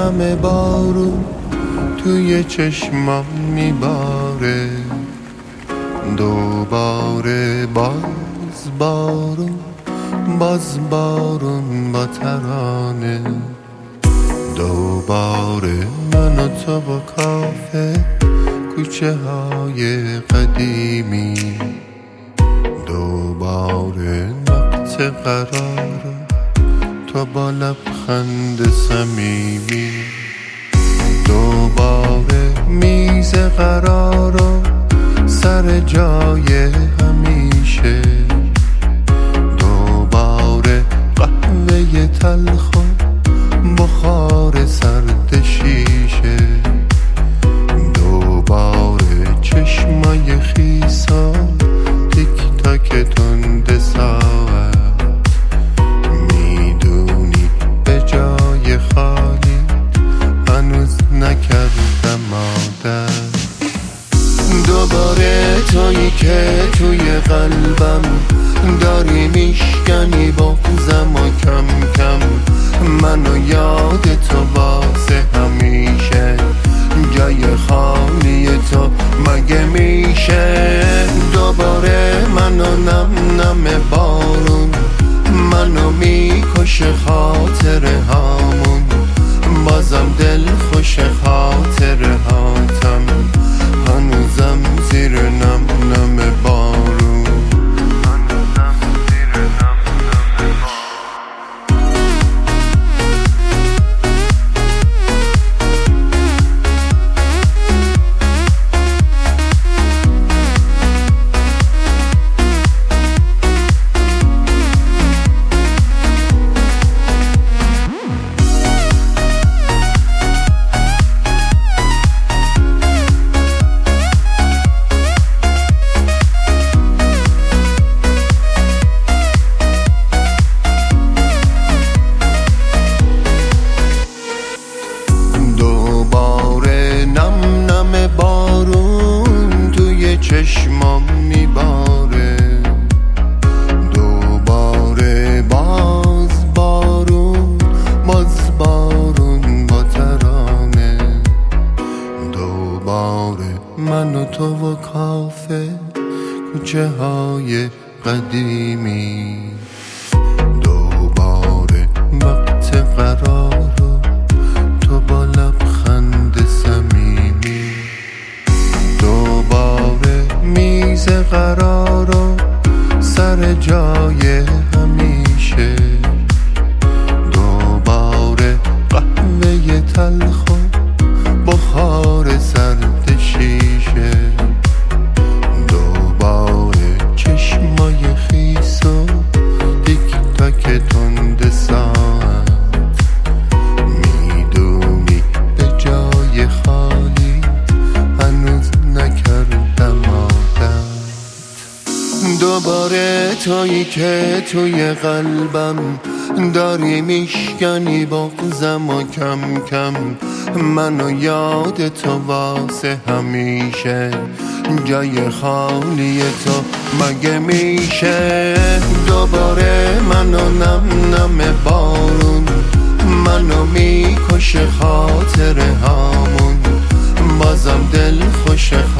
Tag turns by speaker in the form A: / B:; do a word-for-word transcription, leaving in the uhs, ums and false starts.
A: نم بارون توی چشمام میباره، دوباره باز بارون، باز بارون با ترانه، دوباره من و تو با کافه کوچه های قدیمی، دوباره وقت قرار تو با لبخند صمیمی، دوباره میز قرار و سر جای همیشه، دوباره قهوه تلخ و بخار سرد شیشه، دوباره چشمای خیسا تیک تاک تند ساعت، میدونی به جای خالی هنوز نکردم عادت، دوباره تویی که توی قلبم داری میشکنی بغضم و کم کم منو یاد تو واسه همیشه، جای خالی تو مگه میشه، دوباره منو نم نم بارون منو میکشه خاطره هامون، بازم دل خوش خاطره هاتم هنوزم زیر نم نم بارون. بارون توی چشمام میباره، دوباره باز بارون، باز بارون با ترانه، دوباره من و تو و کافه کوچه های قدیمی، دوباره وقت قرار تو با لبخند صمیمی، دوباره میز قرار و سر جای همیشه، دوباره قهوه تلخ و بخار سرد شیشه، دوباره چشمای خیس و تیک تاک تند ساعت، میدونی به جای خالی هنوز نکردم عادت، دوباره تویی که توی قلبم داری میشکنی بغضم و کم کم منو یاد تو واسه همیشه، جای خالی تو مگه میشه، دوباره منو نم نم بارون منو میکشه خاطره هامون، بازم دل خوش